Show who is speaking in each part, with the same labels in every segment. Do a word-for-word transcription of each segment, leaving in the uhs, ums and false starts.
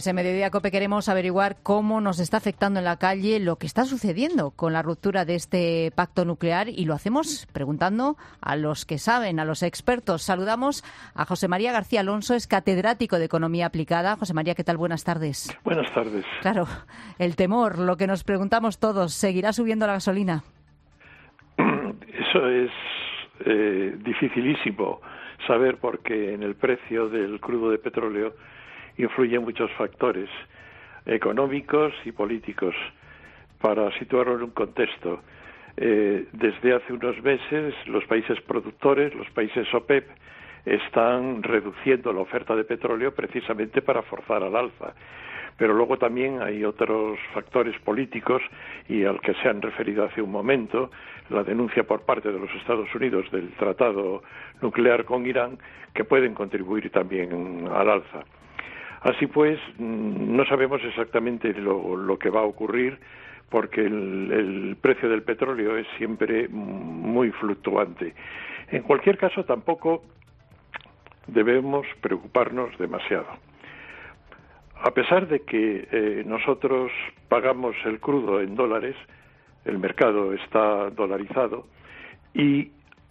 Speaker 1: En Mediodía Cope queremos averiguar cómo nos está afectando en la calle lo que está sucediendo con la ruptura de este pacto nuclear, y lo hacemos preguntando a los que saben, a los expertos. Saludamos a José María García Alonso, es catedrático de Economía Aplicada. José María, ¿qué tal? Buenas tardes.
Speaker 2: Buenas tardes.
Speaker 1: Claro, el temor, lo que nos preguntamos todos, ¿seguirá subiendo la gasolina?
Speaker 2: Eso es eh, dificilísimo saber, porque en el precio del crudo de petróleo influyen muchos factores económicos y políticos. Para situarlo en un contexto, eh, desde hace unos meses los países productores, los países OPEP, están reduciendo la oferta de petróleo precisamente para forzar al alza. Pero luego también hay otros factores políticos, y al que se han referido hace un momento, la denuncia por parte de los Estados Unidos del tratado nuclear con Irán, que pueden contribuir también al alza. Así pues, no sabemos exactamente lo, lo que va a ocurrir, porque el, el precio del petróleo es siempre muy fluctuante. En cualquier caso, tampoco debemos preocuparnos demasiado. A pesar de que eh, nosotros pagamos el crudo en dólares, el mercado está dolarizado y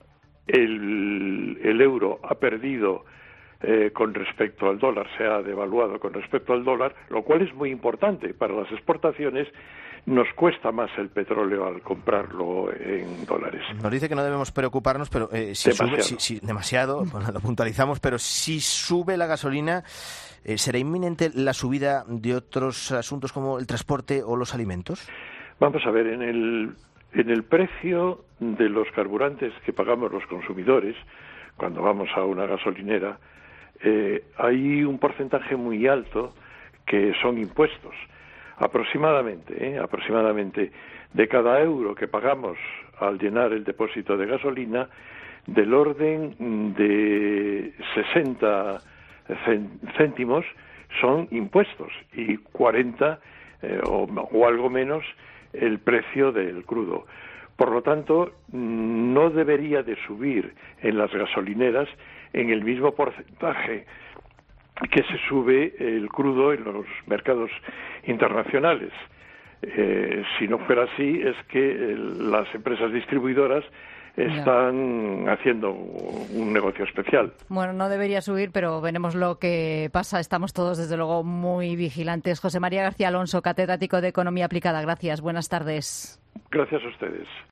Speaker 2: el, el euro ha perdido Eh, con respecto al dólar, se ha devaluado con respecto al dólar, lo cual es muy importante para las exportaciones. Nos cuesta más el petróleo al comprarlo en dólares.
Speaker 3: Nos dice que no debemos preocuparnos, pero eh, si
Speaker 2: demasiado.
Speaker 3: sube, si, si, demasiado, bueno, lo puntualizamos, pero si sube la gasolina, eh, ¿será inminente la subida de otros asuntos como el transporte o los alimentos?
Speaker 2: Vamos a ver, en el, en el precio de los carburantes que pagamos los consumidores, cuando vamos a una gasolinera, Eh, hay un porcentaje muy alto que son impuestos. Aproximadamente, ¿eh? aproximadamente de cada euro que pagamos al llenar el depósito de gasolina, del orden de sesenta céntimos son impuestos y cuarenta eh, o, o algo menos el precio del crudo. Por lo tanto, no debería de subir en las gasolineras en el mismo porcentaje que se sube el crudo en los mercados internacionales. Eh, si no fuera así, es que eh, las empresas distribuidoras están no. haciendo un negocio especial.
Speaker 1: Bueno, no debería subir, pero veremos lo que pasa. Estamos todos, desde luego, muy vigilantes. José María García Alonso, catedrático de Economía Aplicada. Gracias. Buenas tardes.
Speaker 2: Gracias a ustedes.